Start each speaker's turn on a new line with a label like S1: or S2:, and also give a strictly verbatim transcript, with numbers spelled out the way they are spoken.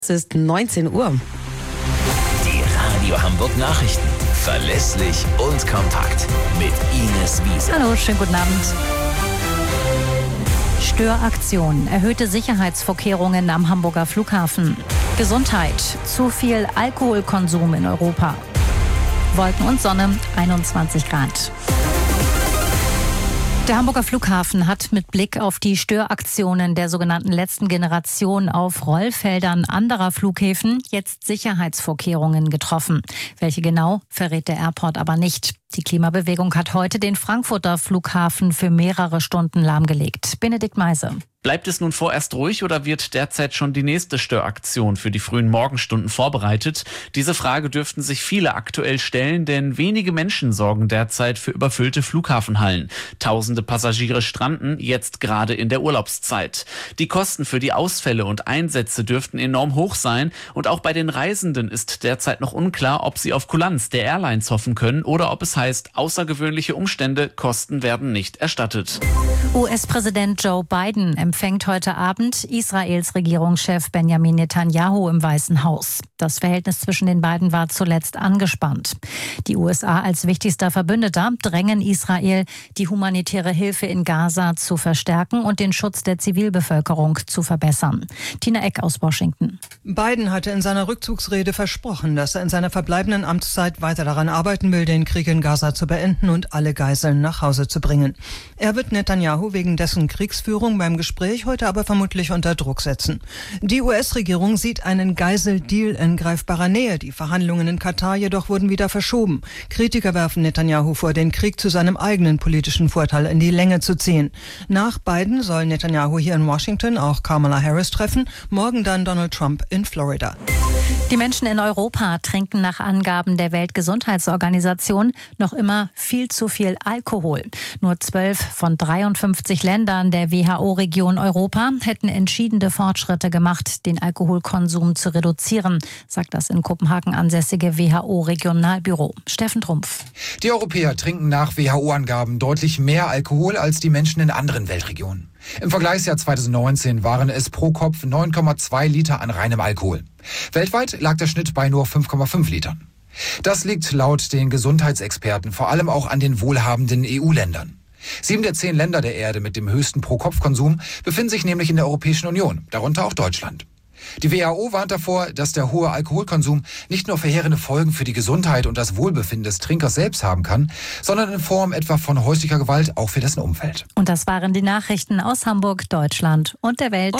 S1: Es ist neunzehn Uhr.
S2: Die Radio Hamburg Nachrichten. Verlässlich und kompakt. Mit Ines Wiese.
S3: Hallo, schönen guten Abend. Störaktion. Erhöhte Sicherheitsvorkehrungen am Hamburger Flughafen. Gesundheit. Zu viel Alkoholkonsum in Europa. Wolken und Sonne, einundzwanzig Grad. Der Hamburger Flughafen hat mit Blick auf die Störaktionen der sogenannten letzten Generation auf Rollfeldern anderer Flughäfen jetzt Sicherheitsvorkehrungen getroffen. Welche genau, verrät der Airport aber nicht. Die Klimabewegung hat heute den Frankfurter Flughafen für mehrere Stunden lahmgelegt. Benedikt Meise.
S4: Bleibt es nun vorerst ruhig oder wird derzeit schon die nächste Störaktion für die frühen Morgenstunden vorbereitet? Diese Frage dürften sich viele aktuell stellen, denn wenige Menschen sorgen derzeit für überfüllte Flughafenhallen. Tausende Passagiere stranden jetzt gerade in der Urlaubszeit. Die Kosten für die Ausfälle und Einsätze dürften enorm hoch sein und auch bei den Reisenden ist derzeit noch unklar, ob sie auf Kulanz der Airlines hoffen können oder ob es heißt, außergewöhnliche Umstände, Kosten werden nicht erstattet.
S3: U S-Präsident Joe Biden empfängt heute Abend Israels Regierungschef Benjamin Netanyahu im Weißen Haus. Das Verhältnis zwischen den beiden war zuletzt angespannt. Die U S A als wichtigster Verbündeter drängen Israel, die humanitäre Hilfe in Gaza zu verstärken und den Schutz der Zivilbevölkerung zu verbessern. Tina Eck aus Washington.
S5: Biden hatte in seiner Rückzugsrede versprochen, dass er in seiner verbleibenden Amtszeit weiter daran arbeiten will, den Krieg in Gaza zu beenden und alle Geiseln nach Hause zu bringen. Er wird Netanyahu wegen dessen Kriegsführung beim Gespräch heute aber vermutlich unter Druck setzen. Die U S-Regierung sieht einen Geiseldeal in greifbarer Nähe. Die Verhandlungen in Katar jedoch wurden wieder verschoben. Kritiker werfen Netanyahu vor, den Krieg zu seinem eigenen politischen Vorteil in die Länge zu ziehen. Nach Biden soll Netanyahu hier in Washington auch Kamala Harris treffen, morgen dann Donald Trump in Florida.
S3: Die Menschen in Europa trinken nach Angaben der Weltgesundheitsorganisation noch immer viel zu viel Alkohol. Nur zwölf von dreiundfünfzig Ländern der W H O-Region Europa hätten entschiedene Fortschritte gemacht, den Alkoholkonsum zu reduzieren, sagt das in Kopenhagen ansässige W H O-Regionalbüro. Steffen Trumpf.
S6: Die Europäer trinken nach W H O-Angaben deutlich mehr Alkohol als die Menschen in anderen Weltregionen. Im Vergleichsjahr zweitausendneunzehn waren es pro Kopf neun Komma zwei Liter an reinem Alkohol. Weltweit lag der Schnitt bei nur fünf Komma fünf Litern. Das liegt laut den Gesundheitsexperten vor allem auch an den wohlhabenden E U-Ländern. Sieben der zehn Länder der Erde mit dem höchsten Pro-Kopf-Konsum befinden sich nämlich in der Europäischen Union, darunter auch Deutschland. Die W H O warnt davor, dass der hohe Alkoholkonsum nicht nur verheerende Folgen für die Gesundheit und das Wohlbefinden des Trinkers selbst haben kann, sondern in Form etwa von häuslicher Gewalt auch für dessen Umfeld.
S3: Und das waren die Nachrichten aus Hamburg, Deutschland und der Welt.